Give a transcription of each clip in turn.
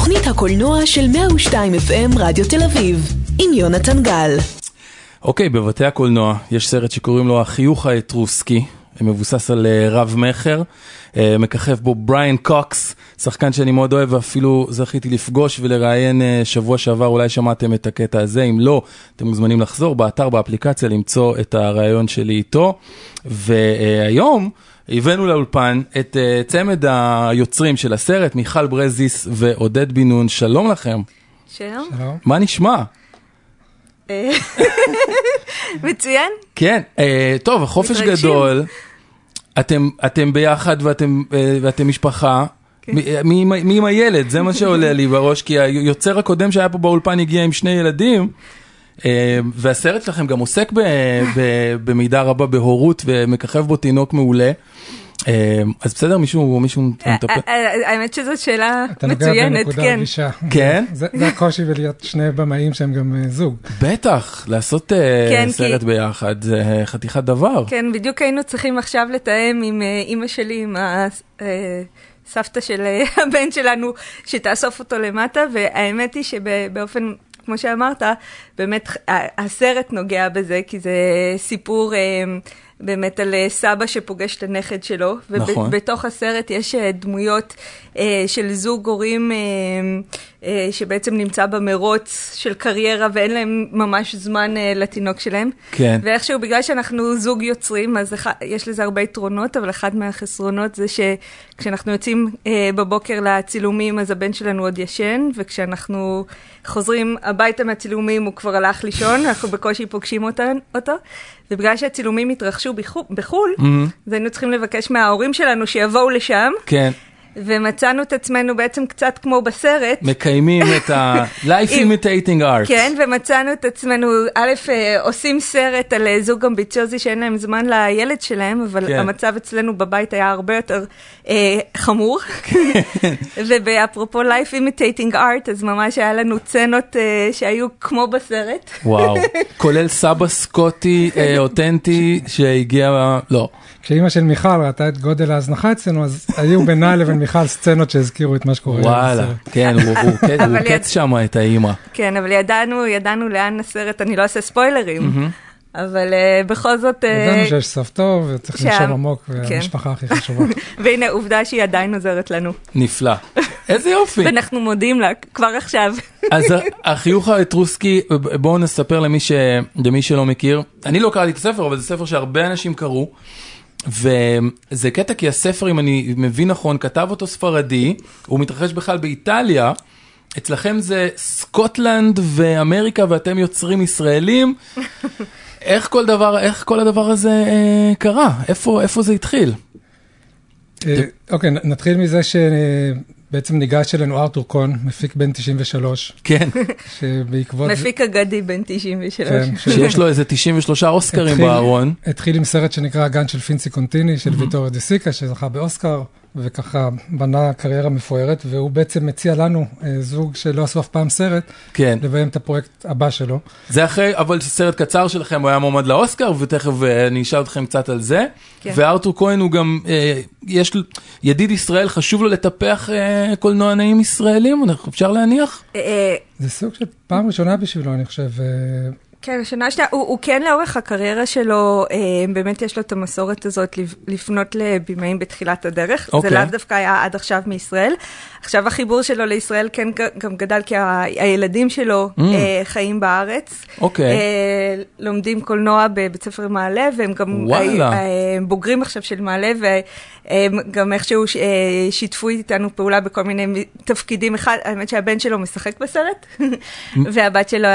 תוכנית הקולנוע של 102 FM רדיו תל אביב, עם יונתן גל. אוקיי, בבתי הקולנוע יש סרט שקוראים לו החיוך האתרוסקי, מבוסס על רב מחר, מככב בו בריאן קוקס, שחקן שאני מאוד אוהב, ואפילו זכיתי לפגוש ולראיין שבוע שעבר, אולי שמעתם את הקטע הזה, אם לא, אתם מוזמנים לחזור באתר, באפליקציה, למצוא את הרעיון שלי איתו, והיום הבאנו לאולפן את צמד היוצרים של הסרט, מיכל ברזיס ועודד בן נון. שלום לכם. שלום. מה נשמע? מצוין. כן, טוב, החופש גדול, אתם ביחד ואתם משפחה, מי עם הילד? זה מה שעולה לי בראש, כי היוצר הקודם שהיה פה באולפן הגיע עם 2 ילדים, והסרט שלכם גם עוסק במידה רבה בהורות, ומככב בו תינוק מעולה. אז בסדר, מישהו מטפל? האמת שזאת שאלה מצוינת, כן. אתה נגע בנקודה רגישה. כן? זה הקושי בלהיות 2 במאים שהם גם זוג. בטח, לעשות סרט ביחד, זה חתיכת דבר. כן, בדיוק היינו צריכים עכשיו לתאם עם אמא שלי, עם הסבתא של הבן שלנו, שתאסוף אותו למטה, והאמת היא שבאופן, כמו שאמרת, באמת הסרט נוגע בזה, כי זה סיפור באמת על סבא שפוגש את הנכד שלו, נכון. ובתוך הסרט יש דמויות של זוג הורים שבעצם נמצא במרוץ של קריירה, ואין להם ממש זמן לתינוק שלהם. כן. ואיכשהו, בגלל שאנחנו זוג יוצרים, אז יש לזה הרבה יתרונות, אבל אחד מהחסרונות זה שכשאנחנו יוצאים בבוקר לצילומים, אז הבן שלנו עוד ישן, וכשאנחנו חוזרים הביתה מהצילומים, הוא כבר הלך לישון, אנחנו בקושי פוגשים אותו, ובגלל שהצילומים התרחשו בחול, אז היינו צריכים לבקש מההורים שלנו שיבואו לשם. כן. ומצאנו את עצמנו בעצם קצת כמו בסרט. מקיימים את ה-life imitating art. כן, ומצאנו את עצמנו, א', עושים סרט על זוג אמביציוזי שאין להם זמן לילד שלהם, אבל המצב אצלנו בבית היה הרבה יותר חמור. ובאפרופו life imitating art, אז ממש היה לנו צנות שהיו כמו בסרט. וואו, כולל סבא סקוטי אותנטי שהגיע, לא. כשאימא של מיכל ראתה את גודל ההזנחה אצלנו, אז היו בינה לבין מיכל סצנות שהזכירו את מה שקורה. וואלה, כן, הוא קץ שם את האימא. כן, אבל ידענו לאן הסרט, אני לא אעשה ספוילרים, אבל בכל זאת... ידענו שיש סוף טוב, וצריך לנשום עמוק, והמשפחה הכי חשובה. והנה, עובדה שהיא עדיין עוזרת לנו. נפלא. איזה יופי. ואנחנו מודים לה, כבר עכשיו. אז החיוך האתרוסקי, בואו נספר למי שלא מכיר. אני לא קראתי את הספר, אבל זה ספר שהרבה אנשים קראו. וזה קטע כי הספר, אם אני מבין נכון, כתב אותו ספרדי, הוא מתרחש בכלל באיטליה, אצלכם זה סקוטלנד ואמריקה ואתם יוצרים ישראלים, איך כל הדבר הזה קרה? איפה זה התחיל? אוקיי, נתחיל מזה שבעצם ניגש אלינו ארתור קון, מפיק בן 93. כן. שבעקבות... מפיק אגדי בן 93. שיש לו איזה 93 אוסקרים בארון. התחיל עם סרט שנקרא הגן של פינסי קונטיני, של ויטוריו דה סיקה, שזכה באוסקר, וככה בנה קריירה מפוארת, והוא בעצם מציע לנו, זוג שלא עשו אף פעם סרט, לביים את הפרויקט הבא שלו. זה אחרי, אבל סרט קצר שלכם, הוא היה מועמד לאוסקר, ותכף אני אשאל אתכם קצת על זה. וארתור כהן הוא גם, יש ידיד ישראל, חשוב לו לטפח קולנוענים ישראלים, אפשר להניח? זה סוג של פעם ראשונה בשבילו, אני חושב. כן, השנה שנייה, הוא כן לאורך הקריירה שלו, באמת יש לו את המסורת הזאת לפנות לבימאים בתחילת הדרך. זה לאו דווקא היה עד עכשיו מישראל. עכשיו החיבור שלו לישראל כן גם גדל, כי הילדים שלו חיים בארץ. לומדים קולנוע בבית ספר מעלה, והם גם בוגרים עכשיו של מעלה, וגם איכשהו שיתפו איתנו פעולה בכל מיני תפקידים. האמת שהבן שלו משחק בסרט, והבת שלו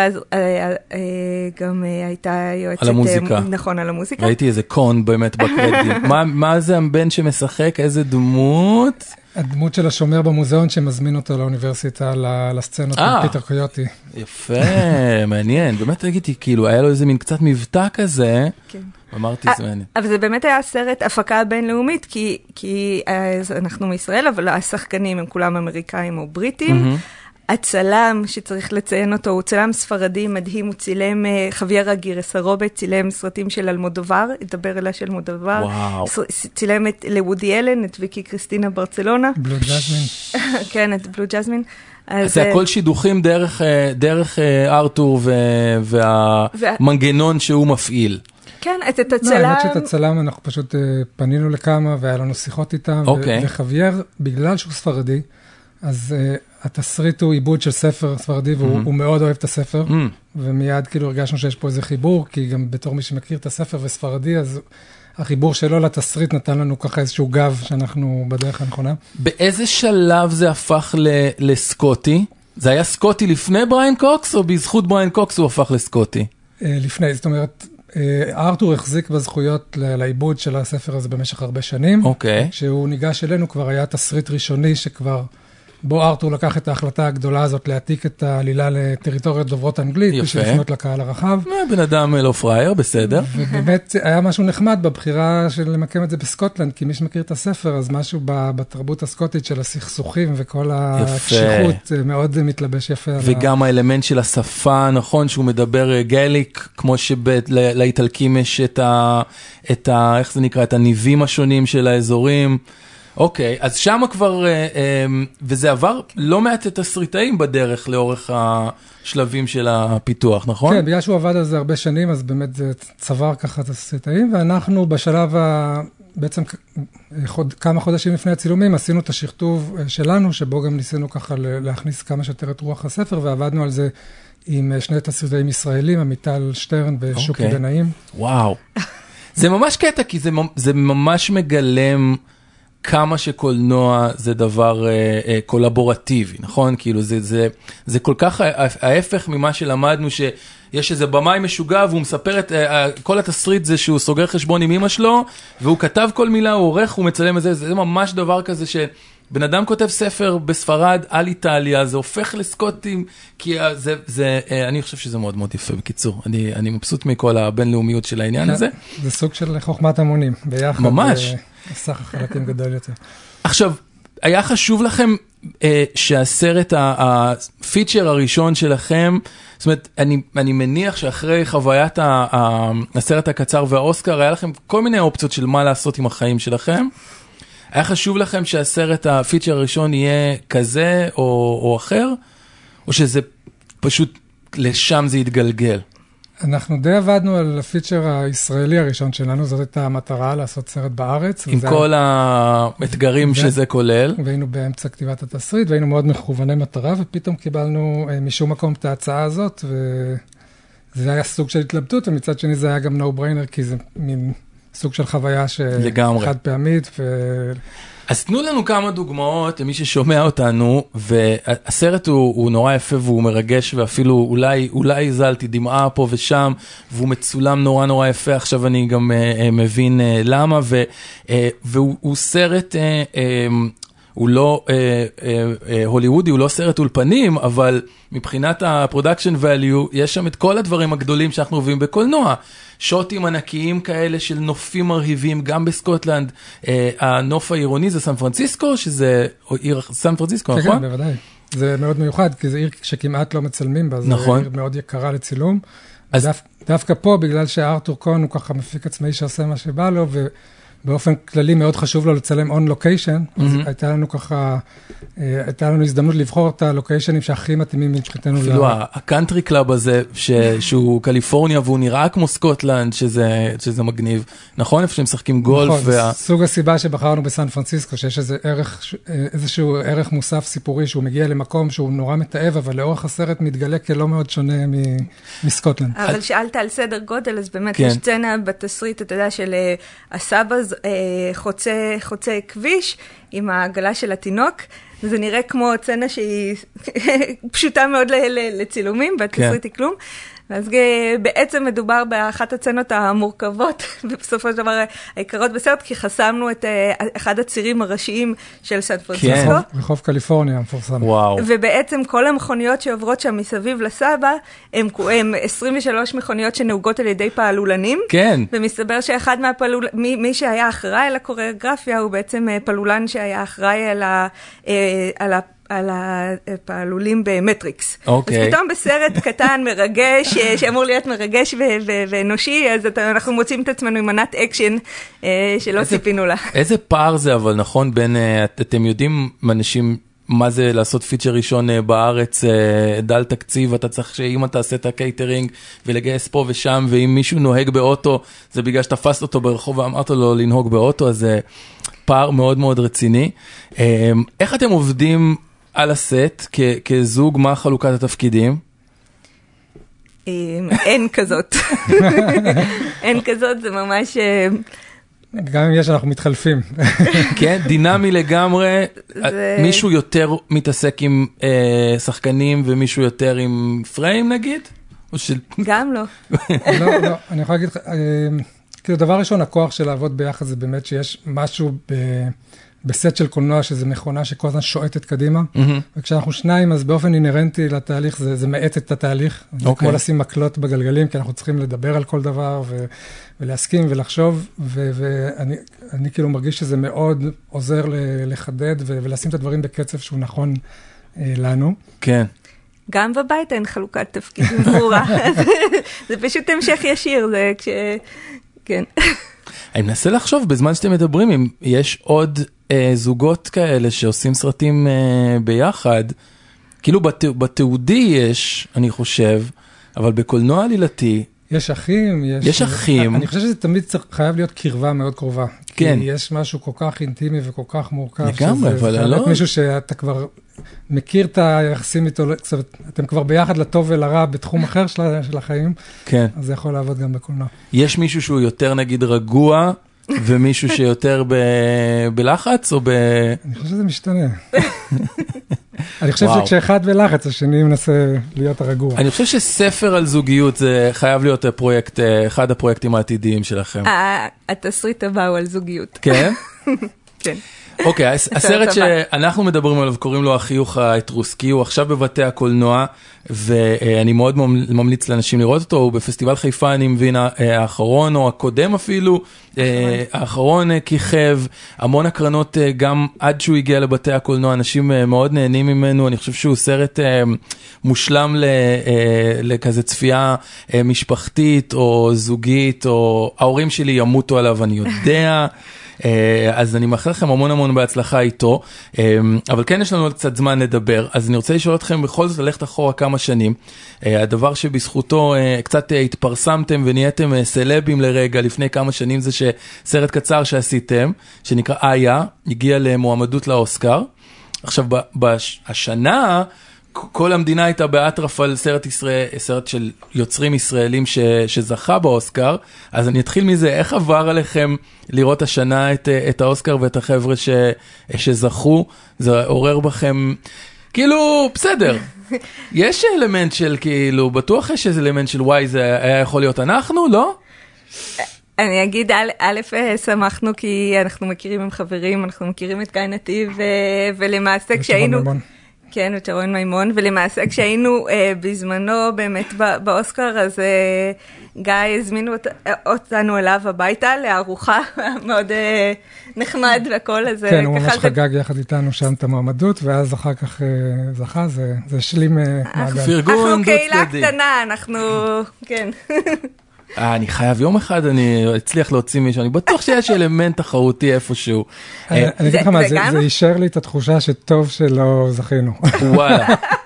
גם הייתה יועצת... על המוזיקה. נכון, על המוזיקה. ראיתי איזה קון באמת בקרדיט. מה זה הבן שמשחק? איזה דמות? הדמות של השומר במוזיאון שמזמין אותו לאוניברסיטה, לסצנות של פיטר קויוטי. יפה, מעניין. באמת ראיתי, כאילו, היה לו איזה מין קצת מבטא כזה. כן. אמרתי, זה מעניין. אבל זה באמת היה סרט הפקה בינלאומית, כי אנחנו מישראל, אבל השחקנים הם כולם אמריקאים או בריטים. הצלם שצריך לציין אותו, הוא צלם ספרדי מדהים, הוא צילם חוויאר אגירסרובה, צילם סרטים של אלמודובר, ידבר אליה של אלמודובר, צילם לוודי אלן, את ויקי קריסטינה ברצלונה. בלו ג'זמין. כן, את בלו ג'זמין. אז זה הכל שידוכים דרך ארתור והמנגנון שהוא מפעיל. כן, את הצלם... האמת שאת הצלם אנחנו פשוט פנינו לכמה והיה לנו שיחות איתם, וחוויאר, בגלל שהוא ספרדי, אז התסריט הוא עיבוד של ספר ספרדי, והוא מאוד אוהב את הספר, ומיד כאילו הרגשנו שיש פה איזה חיבור, כי גם בתור מי שמכיר את הספר וספרדי, אז החיבור שלו לתסריט נתן לנו ככה איזשהו גב שאנחנו בדרך הנכונה. באיזה שלב זה הפך לסקוטי? זה היה סקוטי לפני בריין קוקס, או בזכות בריין קוקס הוא הפך לסקוטי? לפני, זאת אומרת, ארתור החזיק בזכויות לעיבוד של הספר הזה במשך הרבה שנים. אוקיי. כשהוא ניגש אלינו כבר היה תסריט ראשוני שכבר, בו ארתור לקח את ההחלטה הגדולה הזאת להעתיק את העלילה לטריטוריות דוברות אנגלית, בשביל לפנות לקהל הרחב. בן אדם לא פרייר, בסדר. ובאמת היה משהו נחמד בבחירה של למקם את זה בסקוטלנד, כי מי שמכיר את הספר, אז משהו בתרבות הסקוטית של הסכסוכים וכל הקשיחות מאוד מתלבש יפה. וגם האלמנט של השפה, נכון, שהוא מדבר גליק, כמו שלאיטלקים יש איך זה נקרא, את הניבים השונים של האזורים. אוקיי, אז שם כבר, וזה עבר לא מעט תסריטאים בדרך לאורך השלבים של הפיתוח, נכון? כן, בגלל שהוא עבד על זה הרבה שנים, אז באמת זה צבר ככה תסריטאים, ואנחנו בשלב, בעצם כמה חודשים לפני הצילומים, עשינו את השכתוב שלנו, שבו גם ניסינו ככה להכניס כמה שיותר את רוח הספר, ועבדנו על זה עם שני תסריטאים ישראלים, עמיטל שטרן ושוקי בנאים. וואו. זה ממש קטע, כי זה ממש מגלם כמה שקולנוע זה דבר קולבורטיבי, נכון? כאילו זה כל כך ההפך ממה שלמדנו, שיש איזה במאי משוגע והוא מספר את כל התסריט זה שהוא סוגר חשבון עם אמא שלו, והוא כתב כל מילה, הוא עורך, הוא מצלם את זה, זה ממש דבר כזה שבן אדם כותב ספר בספרד על איטליה, זה הופך לסקוטים, כי אני חושב שזה מאוד מאוד יפה בקיצור, אני מבסוט מכל הבינלאומיות של העניין הזה. זה סוג של חוכמת המונים, ביחד. ממש. סך החלקים גדול יותר. עכשיו, היה חשוב לכם שהסרט, הפיצ'ר הראשון שלכם, זאת אומרת, אני מניח שאחרי חוויית הסרט הקצר והאוסקר, היה לכם כל מיני אופציות של מה לעשות עם החיים שלכם. היה חשוב לכם שהסרט, הפיצ'ר הראשון יהיה כזה או אחר, או שזה פשוט לשם זה יתגלגל? אנחנו די עבדנו על הפיצ'ר הישראלי הראשון שלנו, זאת הייתה המטרה לעשות סרט בארץ. עם כל האתגרים שזה כולל. והיינו באמצע כתיבת התסריט, והיינו מאוד מכווני מטרה, ופתאום קיבלנו משום מקום את ההצעה הזאת, וזה היה סוג של התלבטות, ומצד שני זה היה גם no brainer, כי זה מין סוג של חוויה חד פעמית. אז תנו לנו כמה דוגמאות למי ששומע אותנו, והסרט הוא נורא יפה והוא מרגש, ואפילו אולי הזלתי דמעה פה ושם, והוא מצולם נורא נורא יפה, עכשיו אני גם מבין למה, והוא סרט, הוא לא הוליוודי, הוא לא סרט אולפנים, אבל מבחינת הפרודקשן ואליו, יש שם את כל הדברים הגדולים שאנחנו רואים בקולנוע, שוטים ענקיים כאלה של נופים מרהיבים, גם בסקוטלנד, הנוף העירוני זה סן פרנסיסקו, שזה עיר סן פרנסיסקו, נכון? כן, בוודאי. זה מאוד מיוחד, כי זה עיר שכמעט לא מצלמים בה, זה עיר מאוד יקרה לצילום. דווקא פה, בגלל שארתור קון הוא ככה מפיק עצמאי שעושה מה שבא לו, באופן כללי מאוד חשוב לו לצלם on location, אז הייתה לנו הזדמנות לבחור את הלוקיישנים שהכי מתאימים מבחינתנו. אפילו הקאנטרי קלאב הזה, שהוא קליפורניה והוא נראה כמו סקוטלנד, שזה מגניב, נכון? איפה שהם משחקים גולף. נכון, סוג הסיבה שבחרנו בסן פרנסיסקו, שיש איזשהו ערך מוסף סיפורי, שהוא מגיע למקום שהוא נורא מתאהב, אבל לאורך הסרט מתגלה כלא מאוד שונה מסקוטלנד. אבל שאלת על סדר גודל, אז באמת יש סצנה בתסריט, אתה יודע, של הסבא חוצה כביש עם העגלה של התינוק, וזה נראה כמו סצנה שהיא פשוטה מאוד לצילומים, בתסריט היא כלום. אז בעצם מדובר באחת הצנות המורכבות, ובסופו של דבר העיקרות בסרט, כי חסמנו את אחד הצירים הראשיים של סן פרנסיסקו. רחוב קליפורניה המפורסם. וואו. ובעצם כל המכוניות שעוברות שם מסביב לסבא, הם 23 מכוניות שנהוגות על ידי פעלולנים. כן. ומסתבר שאחד מי שהיה אחראי על הקוריאוגרפיה, הוא בעצם פעלולן שהיה אחראי על על הפעלולים במטריקס. אוקיי. אז פתאום בסרט קטן, מרגש, שאמור להיות מרגש ואנושי, אז אנחנו מוצאים את עצמנו עם מנת אקשן שלא ציפינו לה. איזה פער זה אבל, נכון, בין, אתם יודעים, אנשים, מה זה לעשות פיצ'ר ראשון בארץ, דל תקציב, אתה צריך שאם אתה עושה את הקייטרינג ולגייס פה ושם, ואם מישהו נוהג באוטו, זה בגלל שתפסת אותו ברחוב ואמרת לו לנהוג באוטו, אז זה פער מאוד מאוד רציני. איך אתם עובדים על הסט כזוג, מה חלוקת התפקידים? אין כזאת. אין כזאת, זה ממש... גם אם יש, אנחנו מתחלפים. כן, דינמי לגמרי. מישהו יותר מתעסק עם שחקנים ומישהו יותר עם פריים נגיד? גם לא. לא, אני יכול להגיד לך, כאילו דבר ראשון, הכוח של לעבוד ביחד זה באמת שיש משהו בסט של קולנוע, שזה מכונה שכל הזמן שועטת קדימה, וכשאנחנו שניים, אז באופן אינרנטי לתהליך, זה מאט את התהליך, זה כמו לשים מקלות בגלגלים, כי אנחנו צריכים לדבר על כל דבר, ולהסכים ולחשוב, ואני כאילו מרגיש שזה מאוד עוזר לחדד, ולשים את הדברים בקצב שהוא נכון לנו. כן. גם בבית אין חלוקת תפקידים ברורה, זה פשוט המשך ישיר, זה כן. אני מנסה לחשוב, בזמן שאתם מדברים, אם יש עוד זוגות כאלה שעושים סרטים ביחד, כאילו בתיעודי יש, אני חושב, אבל בקולנוע עלילתי, יש אחים, יש אחים. אני חושב שזה תמיד חייב להיות קרבה מאוד קרובה. כן. כי יש משהו כל כך אינטימי וכל כך מורכב. לגמרי, אבל לא. זה מישהו שאתה כבר מכיר את היחסים איתו, אתם כבר ביחד לטוב ולרע בתחום אחר של החיים. כן. אז זה יכול לעבוד גם בקולנוע. יש מישהו שהוא יותר נגיד רגוע, ומישהו שיותר בלחץ, או אני חושב שזה משתנה. אני חושב שכשאחד בלחץ, השני מנסה להיות הרגוע. אני חושב שספר על זוגיות זה חייב להיות פרויקט, אחד הפרויקטים העתידיים שלכם. התסריט הבא הוא על זוגיות. כן? כן. אוקיי, הסרט שאנחנו מדברים עליו, קוראים לו החיוך האתרוסקי, הוא עכשיו בבתי הקולנוע, ואני מאוד ממליץ לאנשים לראות אותו, הוא בפסטיבל חיפה, אני מבין, האחרון, או הקודם אפילו, האחרון כיכב, המון הקרנות, גם עד שהוא הגיע לבתי הקולנוע, אנשים מאוד נהנים ממנו, אני חושב שהוא סרט מושלם לכזה צפייה משפחתית, או זוגית, או ההורים שלי ימותו עליו, אני יודע, אז אני מאחל לכם המון המון בהצלחה איתו, אבל כן יש לנו עוד קצת זמן לדבר, אז אני רוצה לשאול אתכם בכל זאת ללכת אחורה כמה שנים, הדבר שבזכותו קצת התפרסמתם ונהייתם סלבים לרגע לפני כמה שנים, זה שסרט קצר שעשיתם, שנקרא איה, הגיע למועמדות לאוסקר, עכשיו השנה, כל המדינה הייתה באטרף על סרט של יוצרים ישראלים שזכה באוסקר, אז אני אתחיל מזה, איך עבר עליכם לראות השנה את האוסקר ואת החבר'ה שזכו, זה עורר בכם, כאילו, בסדר, יש אלמנט של כאילו, בטוח יש איזה אלמנט של וואי, זה היה יכול להיות אנחנו, לא? אני אגיד, א', שמחנו כי אנחנו מכירים עם חברים, אנחנו מכירים את גיא נתיב, ולמעשה כשהיינו... כן, וצ'רון מימון, ולמעשה כשהיינו בזמנו באמת באוסקר, אז גיא הזמינו אותנו אליו הביתה לארוחה מאוד נחמד והכל, אז כן, הוא ממש חגג יחד איתנו שם את המעמדות, ואז אחר כך זכה, זה השלים מעגל. פרגון דו צדדי. אנחנו קהילה קטנה, אנחנו, כן. אני חייב יום אחד, אני אצליח להוציא מישהו, אני בטוח שיש אלמנט תחרותי איפשהו. אני אגיד לך מה, זה יישר לי את התחושה שטוב שלא זכינו. וואלה.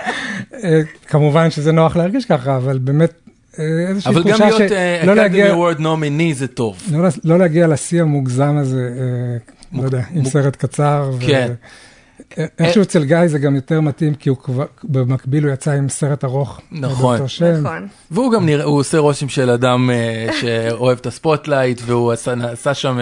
כמובן שזה נוח להרגיש ככה, אבל באמת איזושהי תחושה אבל גם להיות Academy Award nominee זה טוב. לא להגיע לשיא המוגזם הזה, לא יודע, עם סרט קצר. כן. איכשהו אצל גיא זה גם יותר מתאים, כי הוא במקביל הוא יצא עם סרט ארוך. נכון. והוא גם נראה, הוא עושה רושם של אדם שאוהב את הספוטלייט, והוא עשה שם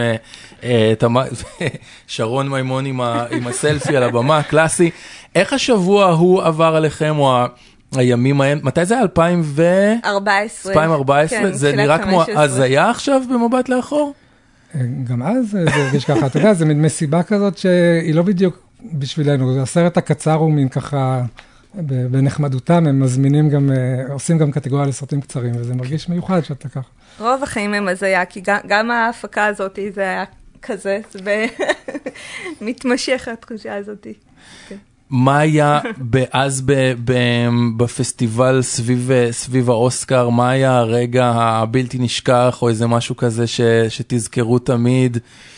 שרון מימון עם הסלפי על הבמה, הקלאסי. איך השבוע הוא עבר עליכם, או הימים ההם, מתי זה היה? 2014? 2014? זה נראה כמו הזיה עכשיו במבט לאחור? גם אז זה הרגיש ככה, אתה יודע, זה מין מסיבה כזאת שהיא לא בדיוק בשבילנו, הסרט הקצר הוא מין ככה, בנחמדותם, הם מזמינים גם, עושים גם קטגוריה לסרטים קצרים, וזה מרגיש מיוחד שאתה ככה. רוב החיים הם הזיה, כי גם ההפקה הזאת, זה היה כזה, זה מתמשך התחושה הזאת. מה היה אז בפסטיבל סביב האוסקר, מה היה הרגע הבלתי נשכח, או איזה משהו כזה שתזכרו תמיד?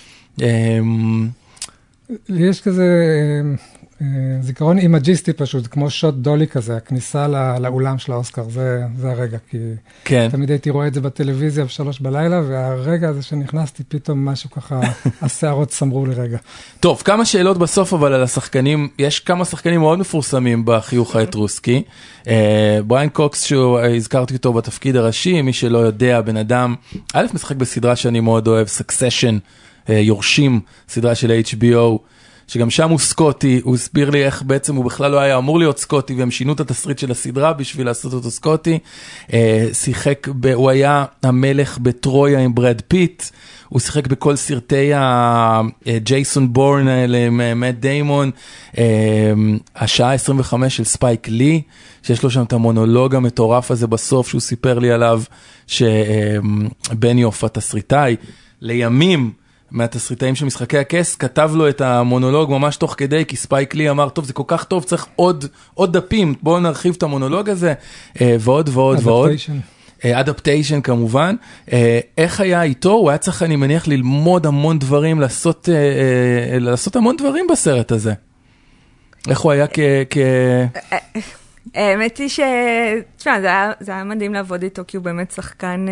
יש כזה זיכרון אימג'יסטי פשוט, כמו שוט דולי כזה, הכניסה לאולם של האוסקר, זה הרגע, כי תמיד הייתי רואה את זה בטלוויזיה ב3 בלילה, והרגע הזה שנכנסתי, פתאום משהו ככה, השערות סמרו לרגע. טוב, כמה שאלות בסוף אבל על השחקנים, יש כמה שחקנים מאוד מפורסמים בחיוך האתרוסקי, בריין קוקס, שהזכרתי אותו בתפקיד הראשי, מי שלא יודע, בן אדם, א' משחק בסדרה שאני מאוד אוהב, Succession, יורשים, סדרה של HBO, שגם שם הוא סקוטי, הוא הסביר לי איך בעצם הוא בכלל לא היה אמור להיות סקוטי, והם שינו את התסריט של הסדרה בשביל לעשות אותו סקוטי, שיחק, הוא היה המלך בטרויה עם ברד פיט, הוא שיחק בכל סרטי ג'ייסון בורן האלה, מאט דיימון, השעה 25 של ספייק לי, שיש לו שם את המונולוג המטורף הזה בסוף, שהוא סיפר לי עליו, שבניוף התסריטאי, לימים, מהתסריטאים של משחקי הכס, כתב לו את המונולוג ממש תוך כדי, כי ספייק לי אמר, טוב, זה כל כך טוב, צריך עוד דפים, בואו נרחיב את המונולוג הזה, ועוד ועוד ועוד. אדפטיישן כמובן. איך היה איתו? הוא היה צריך, אני מניח, ללמוד המון דברים, לעשות המון דברים בסרט הזה. איך הוא היה האמת היא תשמע, זה היה מדהים לעבוד איתו, כי הוא באמת שחקן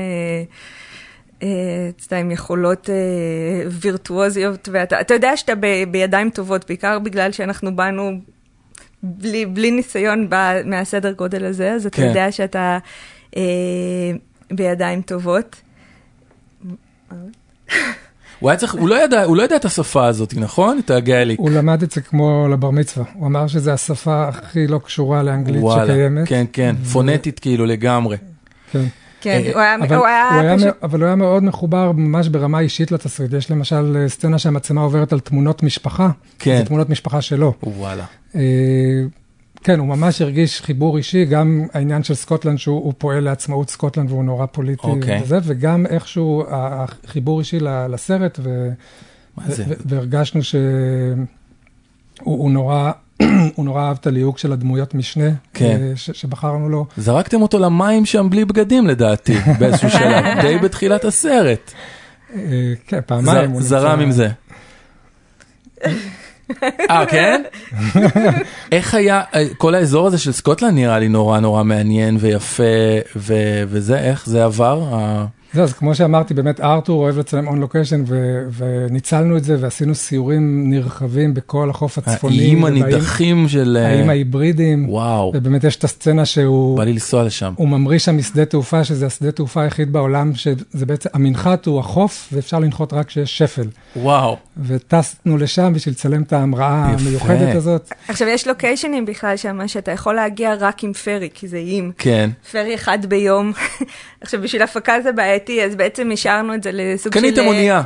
עם יכולות וירטואוזיות, ואתה יודע שאתה בידיים טובות, בעיקר בגלל שאנחנו באנו בלי ניסיון מהסדר גודל הזה, אז אתה יודע שאתה בידיים טובות. הוא לא ידע את השפה הזאת, נכון? את הגאליק. הוא למד את זה כמו לבר מצווה. הוא אמר שזו השפה הכי לא קשורה לאנגלית שקיימת. כן, כן, פונטית כאילו לגמרי. כן. כן, אבל הוא היה מאוד מחובר ממש ברמה אישית לתסריט. יש למשל סצנה שהמצלמה עוברת על תמונות משפחה. זה תמונות משפחה שלו. וואלה. כן, הוא ממש הרגיש חיבור אישי, גם העניין של סקוטלנד, שהוא פועל לעצמאות סקוטלנד, והוא נורא פוליטי וזה, וגם איכשהו החיבור אישי לסרט, והרגשנו שהוא נורא אהב את הליהוק של הדמויות משנה, שבחרנו לו. זרקתם אותו למים שם בלי בגדים לדעתי, באיזשהו שלב, די בתחילת הסרט. כן, פעמיים. זרם עם זה. כן? איך היה, כל האזור הזה של סקוטלנד נראה לי נורא נורא מעניין ויפה, וזה, איך זה עבר? אז כמו שאמרתי, באמת ארתור אוהב לצלם און לוקיישן, וניצלנו את זה, ועשינו סיורים נרחבים בכל החוף הצפוני. האיים הנידחים של... האיים ההיברידים. וואו. ובאמת יש את הסצנה שהוא... בא לי לנסוע לשם. הוא ממריא שם משדה תעופה, שזה השדה תעופה היחיד בעולם, שזה בעצם, המנחת הוא החוף, ואפשר לנחות רק כשיש שפל. וואו. וטסנו לשם בשביל לצלם את ההמראה המיוחדת הזאת. עכשיו, יש לוקיישנים בכלל שם, שאתה יכול להגיע רק עם פרי, כי זה איים. כן. פרי אחד ביום. עכשיו, בשביל הפקה זה בעייתי, אז בעצם השארנו את זה לסוג של... קניתם אונייה.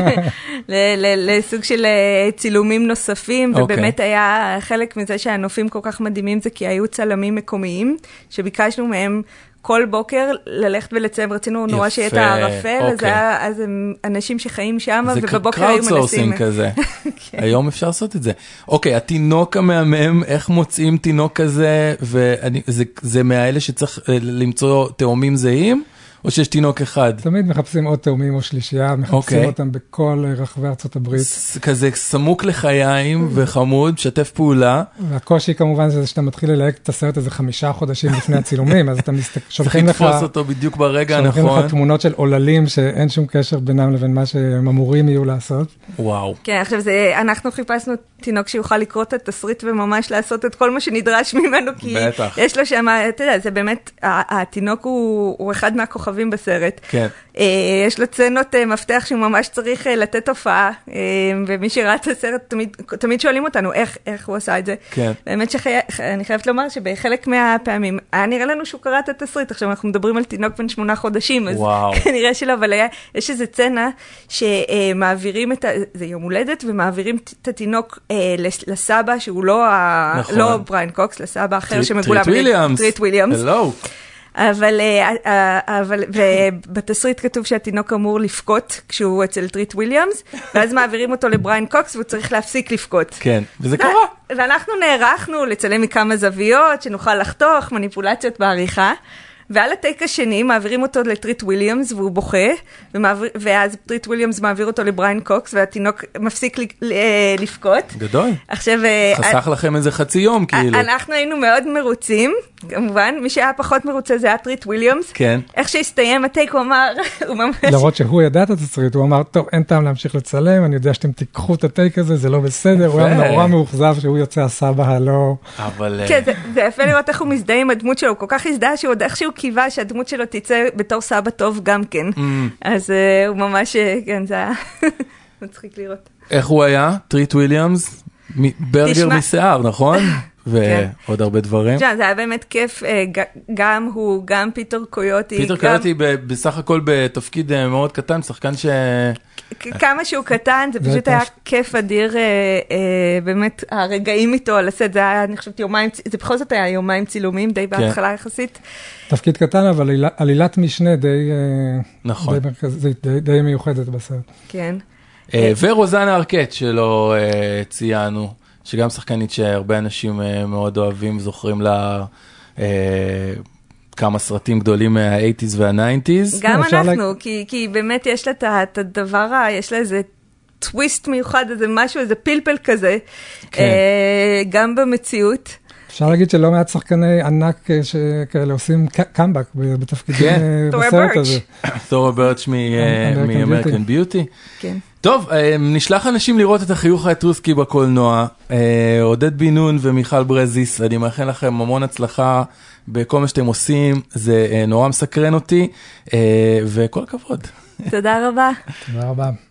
לסוג של צילומים נוספים, ובאמת היה חלק מזה שהנופים כל כך מדהימים, זה כי היו צלמים מקומיים, שביקשנו מהם כל בוקר ללכת ולצלם, רצינו נורא שיהיה את הערפל, אז הם אנשים שחיים שם, ובבוקר היו מנסים. זה קראוטסורסינג כזה. היום אפשר לעשות את זה. אוקיי, התינוק המהמם, איך מוצאים תינוק כזה, וזה מהאלה שצריך למצוא תאומים זהים? או שיש תינוק אחד? תמיד מחפשים עוד תאומים או שלישייה, מחפשים אותם בכל רחבי ארצות הברית. כזה סמוק לחיים וחמוד, שתף פעולה. והקושי כמובן זה שאתה מתחיל ללהק את הסרט הזה 5 חודשים לפני הצילומים, אז אתה שולחים לך... צריך לתפוס אותו בדיוק ברגע הנכון. שולחים לך תמונות של עוללים שאין שום קשר בינם לבין מה שהם אמורים יהיו לעשות. וואו. כן, עכשיו אנחנו חיפשנו תינוק שיוכל לקרוא את התסריט וממש לעשות את כל מה שנדרש ממנו, כי יש לו שם, אתה יודע, זה באמת, התינוק הוא אחד מהכוכבים בסרט. כן. יש לו צנות מפתח שהוא ממש צריך לתת הופעה, ומי שראה את הסרט תמיד שואלים אותנו איך הוא עשה את זה. כן. באמת שאני חייבת לומר שבחלק מהפעמים, היה נראה לנו שהוא קרא את התסריט, עכשיו אנחנו מדברים על תינוק בן 8 חודשים, אז כנראה שלא, אבל יש איזו צנה שמעבירים זה יום הולדת, ומעבירים את התינוק לסבא, שהוא לא בריין קוקס, לסבא אחר שמגולם. טריט וויליאמס. טריט וויליאמס. הלו. אבל בתסריט כתוב שהתינוק אמור לפקוט כשהוא אצל טריט וויליאמס, ואז מעבירים אותו לבריין קוקס והוא צריך להפסיק לפקוט. כן, וזה קרה. ואנחנו נערכנו לצלם מכמה זוויות, שנוכל לחתוך, מניפולציות בעריכה, ועל הטייק השני מעבירים אותו לטריט וויליאמס והוא בוכה, ואז טריט וויליאמס מעביר אותו לבריין קוקס, והתינוק מפסיק לפקוט. גדול. עכשיו... חסך לכם איזה חצי יום, כאילו. אנחנו היינו מאוד מרוצים, כמובן. מי שהיה פחות מרוצה זה היה טריט וויליאמס. כן. איך שהסתיים הטייק הוא אמר... למרות שהוא ידע את התסריט, הוא אמר, טוב, אין טעם להמשיך לצלם, אני יודע שאתם תיקחו את הטייק הזה, זה לא בסדר, הוא היה נורא מאוכזב שהוא יוצא הסבא הלא... אבל... כן, זה יפה לראות איך הוא מזדהה עם הדמות שלו, הוא כל כך הזדהה שהוא עוד איכשהו קיווה שהדמות שלו תצא בתור סבא טוב גם כן. אז הוא ממש, כן, זה היה מצחיק לראות. איך הוא היה? טריט וויליאמס? ברגר משיער, נכון? ועוד הרבה דברים. זה היה באמת כיף, גם הוא, גם פיטר קויוטי. פיטר קויוטי בסך הכל בתפקיד מאוד קטן, שחקן ש... כמה שהוא קטן, זה פשוט היה כיף אדיר, באמת הרגעים איתו על הסט, זה היה, אני חושבת, יומיים, זה בכל זאת היה יומיים צילומים, די בהתחלה יחסית. תפקיד קטן, אבל עלילת משנה נכון. די מיוחדת בסרט. כן. ורוזנה ארקט שלא ציינו, שגם שחקנית שהרבה אנשים מאוד אוהבים, זוכרים לה כמה סרטים גדולים מה-80s וה-90s. גם אנחנו, כי באמת יש לה את הדבר, יש לה איזה טוויסט מיוחד, איזה משהו, איזה פלפל כזה, גם במציאות. אפשר להגיד שלא מעט שחקני ענק שכאלה עושים קאמבק בתפקידים בסרט הזה. תורה ברץ' מ-American Beauty. כן. טוב, נשלח אנשים לראות את החיוך האתרוסקי בקולנוע. עודד בן נון ומיכל ברזיס, אני מאחל לכם המון הצלחה בכל מה שאתם עושים, זה נורא מסקרן אותי, וכל הכבוד. תודה רבה. תודה רבה.